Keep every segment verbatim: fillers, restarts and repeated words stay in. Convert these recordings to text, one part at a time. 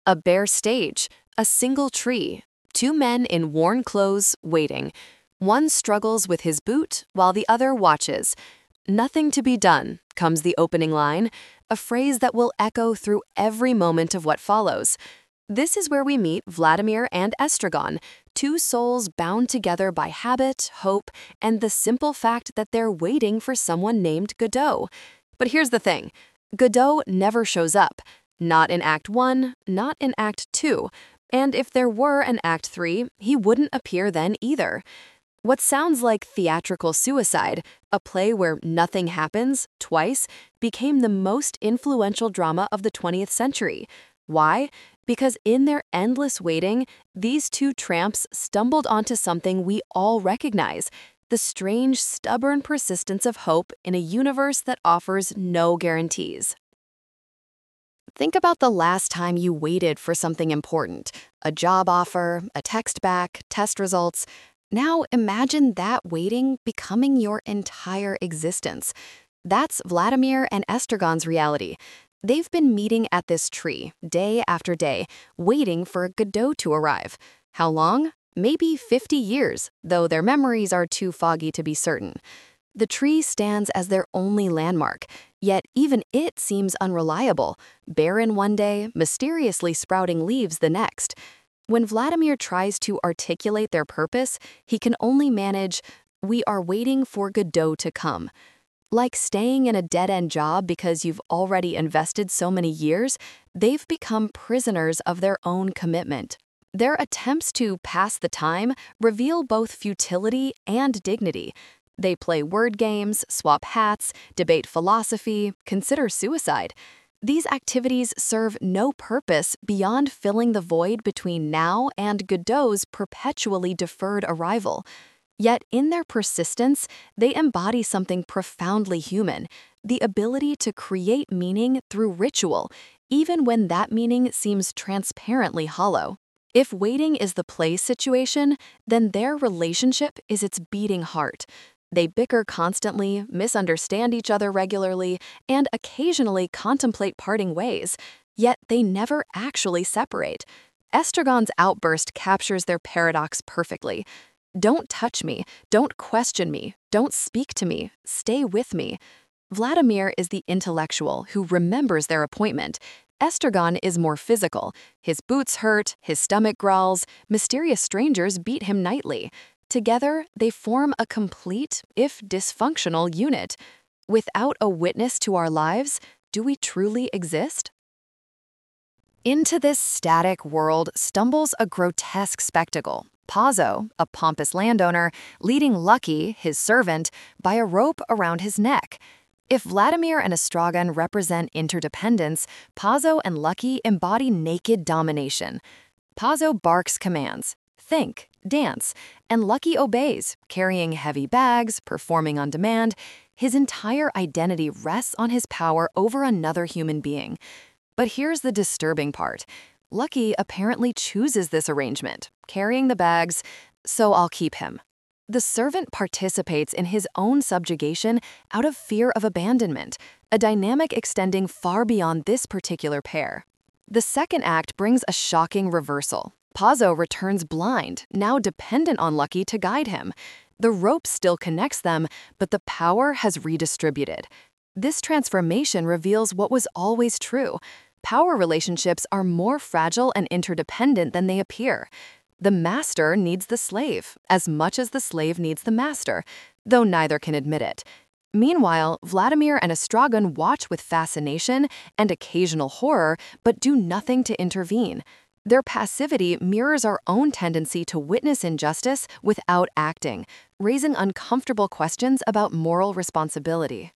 A bare stage, a single tree, two men in worn clothes waiting. One struggles with his boot while the other watches. "Nothing to be done," comes the opening line, a phrase that will echo through every moment of what follows. This is where we meet Vladimir and Estragon, two souls bound together by habit, hope, and the simple fact that they're waiting for someone named Godot. But here's the thing. Godot never shows up. Not in Act one, not in Act two, and if there were an Act three, he wouldn't appear then either. What sounds like theatrical suicide, a play where nothing happens, twice, became the most influential drama of the twentieth century. Why? Because in their endless waiting, these two tramps stumbled onto something we all recognize, the strange, stubborn persistence of hope in a universe that offers no guarantees. Think about the last time you waited for something important, a job offer, a text back, test results. Now imagine that waiting becoming your entire existence. That's Vladimir and Estragon's reality. They've been meeting at this tree, day after day, waiting for Godot to arrive. How long? Maybe fifty years, though their memories are too foggy to be certain. The tree stands as their only landmark, yet even it seems unreliable, barren one day, mysteriously sprouting leaves the next. When Vladimir tries to articulate their purpose, he can only manage, "We are waiting for Godot to come." Like staying in a dead-end job because you've already invested so many years, they've become prisoners of their own commitment. Their attempts to pass the time reveal both futility and dignity. They play word games, swap hats, debate philosophy, consider suicide. These activities serve no purpose beyond filling the void between now and Godot's perpetually deferred arrival. Yet in their persistence, they embody something profoundly human, the ability to create meaning through ritual, even when that meaning seems transparently hollow. If waiting is the play situation, then their relationship is its beating heart. They bicker constantly, misunderstand each other regularly, and occasionally contemplate parting ways, yet they never actually separate. Estragon's outburst captures their paradox perfectly. "Don't touch me, don't question me, don't speak to me, stay with me." Vladimir is the intellectual who remembers their appointment. Estragon is more physical. His boots hurt, his stomach growls, mysterious strangers beat him nightly. Together, they form a complete, if dysfunctional, unit. Without a witness to our lives, do we truly exist? Into this static world stumbles a grotesque spectacle. Pazzo, a pompous landowner, leading Lucky, his servant, by a rope around his neck. If Vladimir and Estragon represent interdependence, Pazzo and Lucky embody naked domination. Pazzo barks commands, think, dance, and Lucky obeys, carrying heavy bags, performing on demand. His entire identity rests on his power over another human being. But here's the disturbing part. Lucky apparently chooses this arrangement, carrying the bags, "So I'll keep him." The servant participates in his own subjugation out of fear of abandonment, a dynamic extending far beyond this particular pair. The second act brings a shocking reversal. Pazzo returns blind, now dependent on Lucky to guide him. The rope still connects them, but the power has redistributed. This transformation reveals what was always true. Power relationships are more fragile and interdependent than they appear. The master needs the slave, as much as the slave needs the master, though neither can admit it. Meanwhile, Vladimir and Estragon watch with fascination and occasional horror, but do nothing to intervene. Their passivity mirrors our own tendency to witness injustice without acting, raising uncomfortable questions about moral responsibility.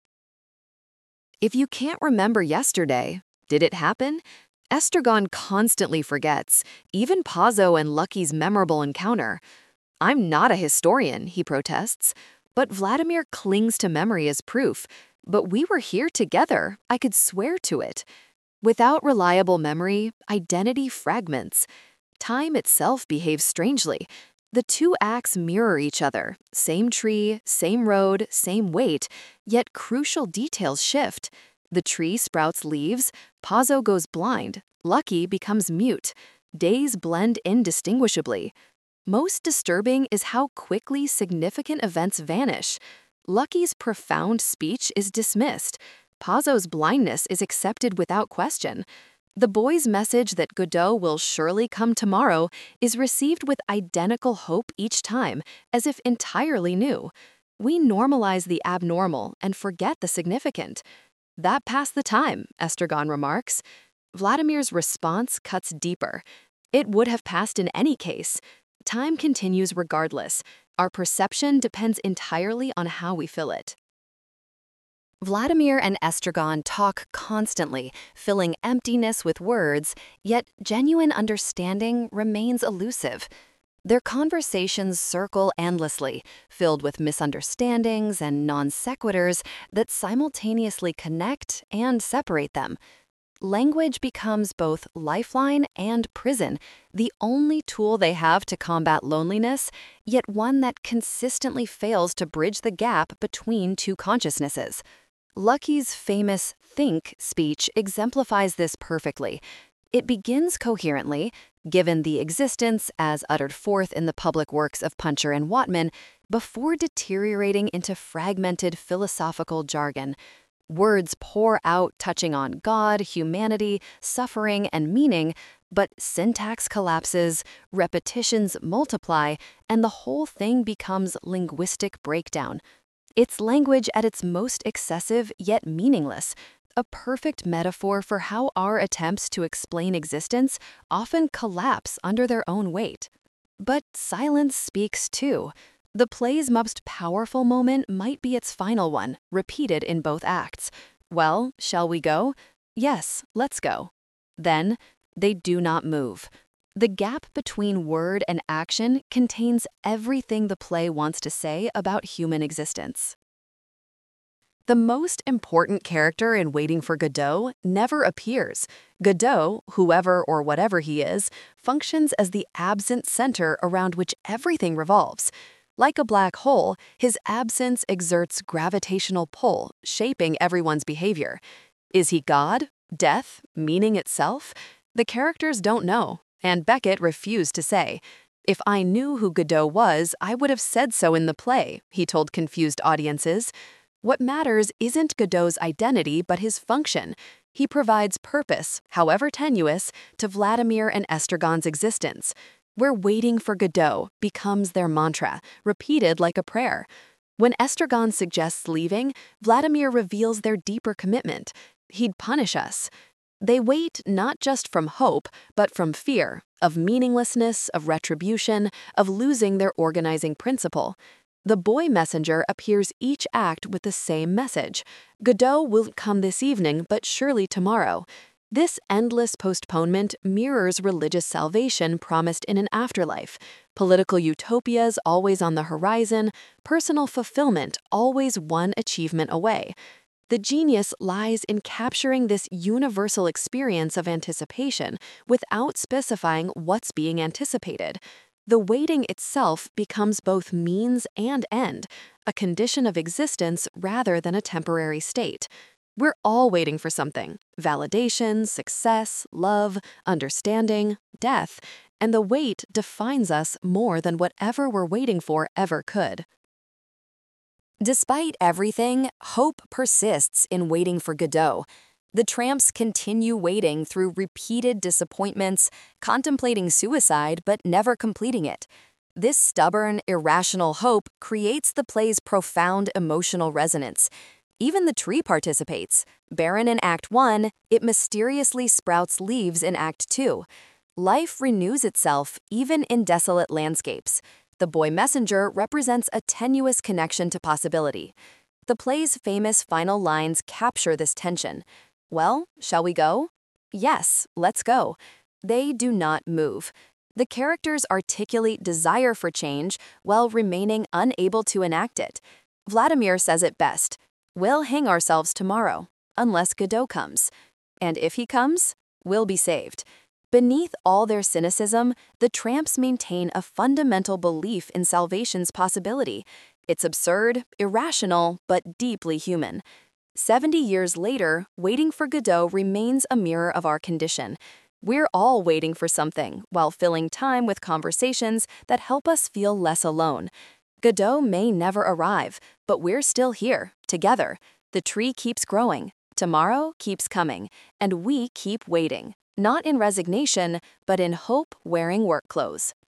If you can't remember yesterday, did it happen? Estragon constantly forgets, even Pazzo and Lucky's memorable encounter. "I'm not a historian," he protests, but Vladimir clings to memory as proof. "But we were here together, I could swear to it." Without reliable memory, identity fragments. Time itself behaves strangely. The two acts mirror each other, same tree, same road, same weight, yet crucial details shift. The tree sprouts leaves, Pazzo goes blind, Lucky becomes mute. Days blend indistinguishably. Most disturbing is how quickly significant events vanish. Lucky's profound speech is dismissed. Pazzo's blindness is accepted without question. The boy's message that Godot will surely come tomorrow is received with identical hope each time, as if entirely new. We normalize the abnormal and forget the significant. That passed the time, Estragon remarks. Vladimir's response cuts deeper. It would have passed in any case. Time continues regardless. Our perception depends entirely on how we fill it. Vladimir and Estragon talk constantly, filling emptiness with words, yet genuine understanding remains elusive. Their conversations circle endlessly, filled with misunderstandings and non sequiturs that simultaneously connect and separate them. Language becomes both lifeline and prison, the only tool they have to combat loneliness, yet one that consistently fails to bridge the gap between two consciousnesses. Lucky's famous "think" speech exemplifies this perfectly. It begins coherently, given the existence, as uttered forth in the public works of Puncher and Watman, before deteriorating into fragmented philosophical jargon. Words pour out touching on God, humanity, suffering, and meaning, but syntax collapses, repetitions multiply, and the whole thing becomes linguistic breakdown. It's language at its most excessive yet meaningless, a perfect metaphor for how our attempts to explain existence often collapse under their own weight. But silence speaks too. The play's most powerful moment might be its final one, repeated in both acts. Well, shall we go? Yes, let's go. Then, they do not move. The gap between word and action contains everything the play wants to say about human existence. The most important character in Waiting for Godot never appears. Godot, whoever or whatever he is, functions as the absent center around which everything revolves. Like a black hole, his absence exerts gravitational pull, shaping everyone's behavior. Is he God? Death? Meaning itself? The characters don't know, and Beckett refused to say. If I knew who Godot was, I would have said so in the play, he told confused audiences. What matters isn't Godot's identity, but his function. He provides purpose, however tenuous, to Vladimir and Estragon's existence. We're waiting for Godot becomes their mantra, repeated like a prayer. When Estragon suggests leaving, Vladimir reveals their deeper commitment. He'd punish us. They wait not just from hope, but from fear, of meaninglessness, of retribution, of losing their organizing principle. The boy messenger appears each act with the same message. Godot won't come this evening, but surely tomorrow. This endless postponement mirrors religious salvation promised in an afterlife, political utopias always on the horizon, personal fulfillment always one achievement away. The genius lies in capturing this universal experience of anticipation without specifying what's being anticipated. The waiting itself becomes both means and end, a condition of existence rather than a temporary state. We're all waiting for something: validation, success, love, understanding, death, and the wait defines us more than whatever we're waiting for ever could. Despite everything, hope persists in Waiting for Godot. The tramps continue waiting through repeated disappointments, contemplating suicide but never completing it. This stubborn, irrational hope creates the play's profound emotional resonance. Even the tree participates. Barren in Act one, it mysteriously sprouts leaves in Act two. Life renews itself even in desolate landscapes. The boy messenger represents a tenuous connection to possibility. The play's famous final lines capture this tension. Well, shall we go? Yes, let's go. They do not move. The characters articulate desire for change while remaining unable to enact it. Vladimir says it best: we'll hang ourselves tomorrow, unless Godot comes. And if he comes, we'll be saved. Beneath all their cynicism, the tramps maintain a fundamental belief in salvation's possibility. It's absurd, irrational, but deeply human. seventy years later, waiting for Godot remains a mirror of our condition. We're all waiting for something while filling time with conversations that help us feel less alone. Godot may never arrive, but we're still here, together. The tree keeps growing, tomorrow keeps coming, and we keep waiting, not in resignation, but in hope wearing work clothes.